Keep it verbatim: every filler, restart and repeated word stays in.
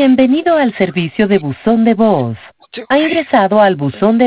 Bienvenido al servicio de buzón de voz. Ha ingresado al buzón de